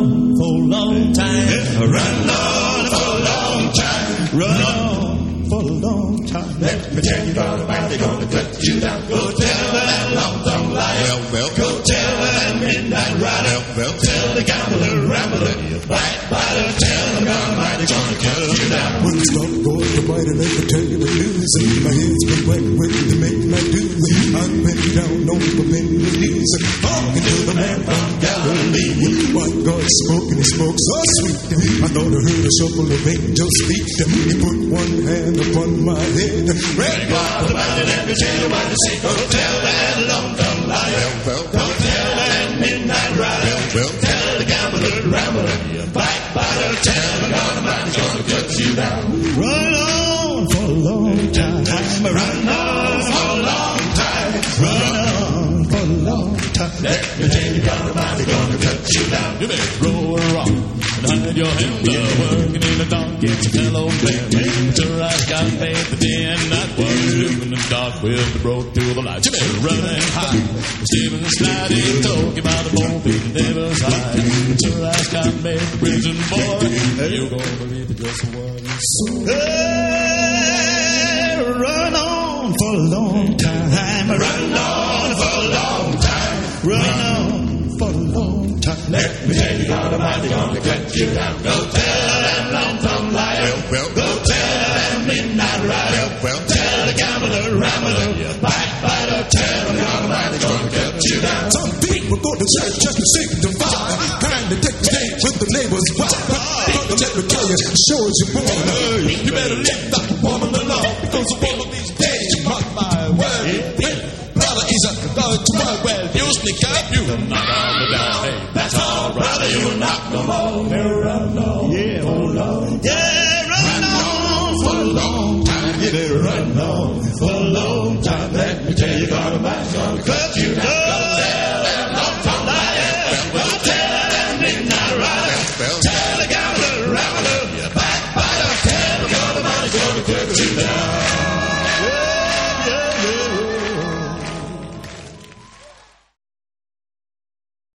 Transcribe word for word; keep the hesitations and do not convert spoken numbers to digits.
on for a long time. Run on for a long time. Run on for a long time. Let me tell you about a man, they're gonna cut you down. Go tell that long-tongue liar. Well, well, go tell that midnight rider. Well, well, tell the gambler, rambler, backbiter, tell the gunman, they're gonna cut you down. When it's not going to bite, let me tell you the news. My head's been wet with the midnight dew. I've been down over many years, talking to the man from Galilee. My God spoke and he spoke so sweet. I thought I heard a shuffle of angels' feet. He put one hand upon my head. Red God Almighty, let me tell you what to say. Go tell that long-tongue liar. well, Go tell that midnight rider. well, Tell the gambler, rambler, backbiter, tell the God Almighty's gonna cut you down. Run on for a long time. Run on for a long time. Run on for a long time. Let me tell you, God Almighty gonna cut you down. You better roll a rock and hide your hand up. Working in the dark, it's a fellow man. Sure as got faith the day and night. What you do in the dark with the broke through the light. You better run and hide. Steven sliding, talking about the bone beat the devil's high. Sure as God made the prison boy. You gonna believe it just what you saw. Hey, run on for a long time. Run on for a long time. Run on for a long time. Let me tell you, God Almighty gonna cut you down. Go tell that long-tongue liar. well, Go tell that midnight rider. well, Tell the gambler, rambler, backbiter, tell the God Almighty gonna cut you down. Some people go to church just to sing the fire. Kind of take the stage with the neighbor's wife. Brother, let me tell you, show as you're born. You better let that woman alone, because one of these days you mark my word. Brother is a brother to my well. You sneak up, you knock on the down. Hey, That's all, brother, you knock no more. Run on, Yeah, for a long time. yeah, run on For a long time, you better run on for a long time. Let me tell you, God Almighty's gonna cut you down.